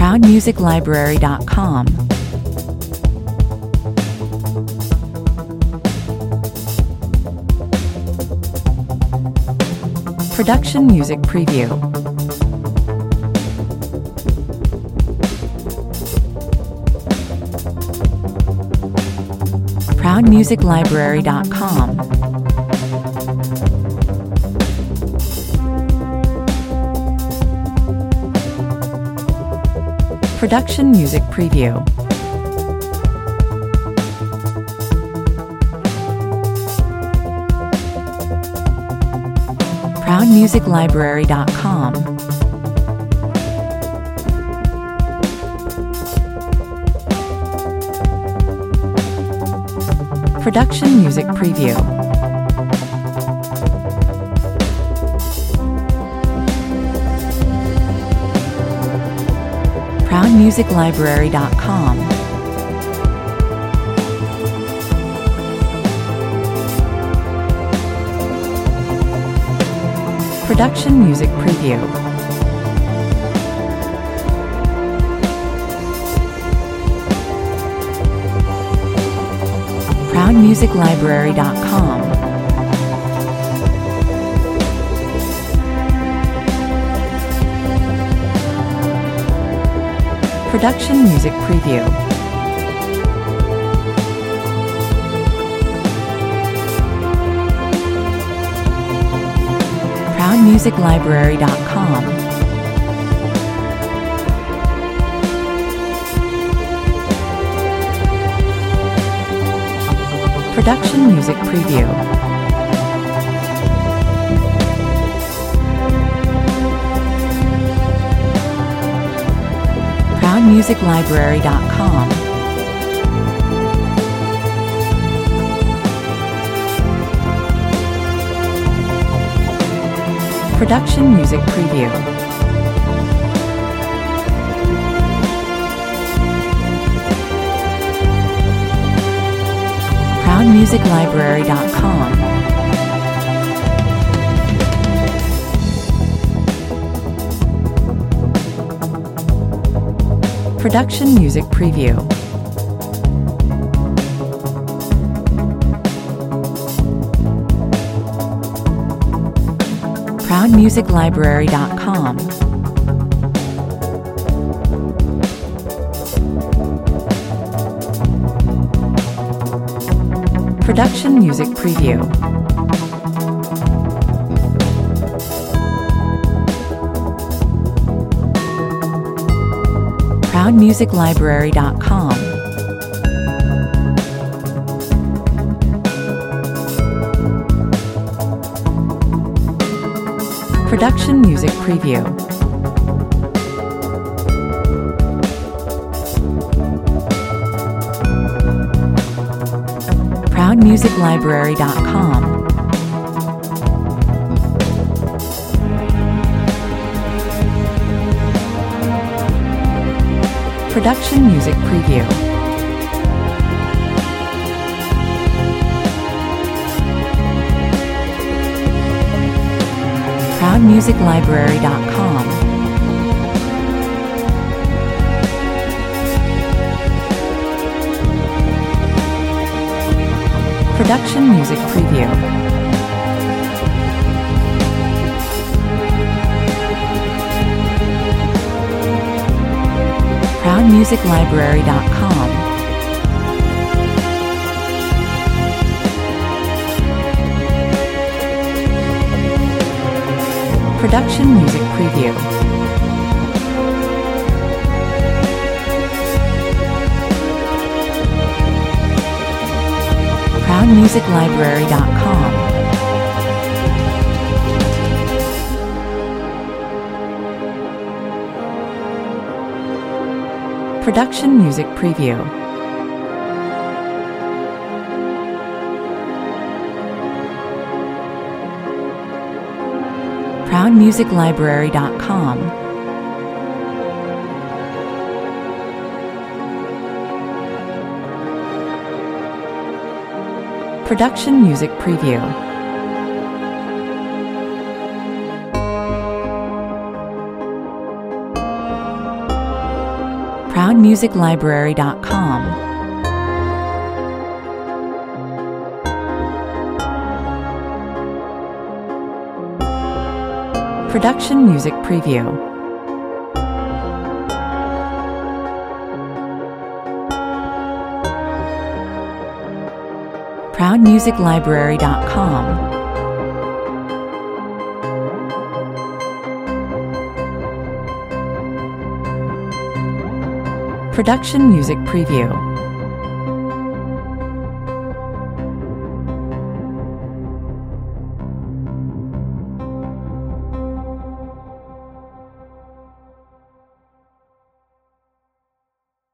ProudMusicLibrary.com. Production Music Preview. ProudMusicLibrary.com. Production Music Preview. ProudMusicLibrary.com. Production Music Preview. ProudMusicLibrary.com. Production Music Preview. ProudMusicLibrary.com. Production Music Preview. ProudMusicLibrary.com. Production Music Preview. ProudMusicLibrary.com. Production Music Preview. ProudMusicLibrary.com. Production Music Preview. ProudMusicLibrary.com. Production Music Preview. ProudMusicLibrary.com. Production Music Preview. ProudMusicLibrary.com. Production Music Preview. ProudMusicLibrary.com. Production Music Preview. ProudMusicLibrary.com. Production Music Preview. ProudMusicLibrary.com. Production Music Preview. ProudMusicLibrary.com. Production Music Preview. ProudMusicLibrary.com. Production Music Preview. ProudMusicLibrary.com. Production Music Preview.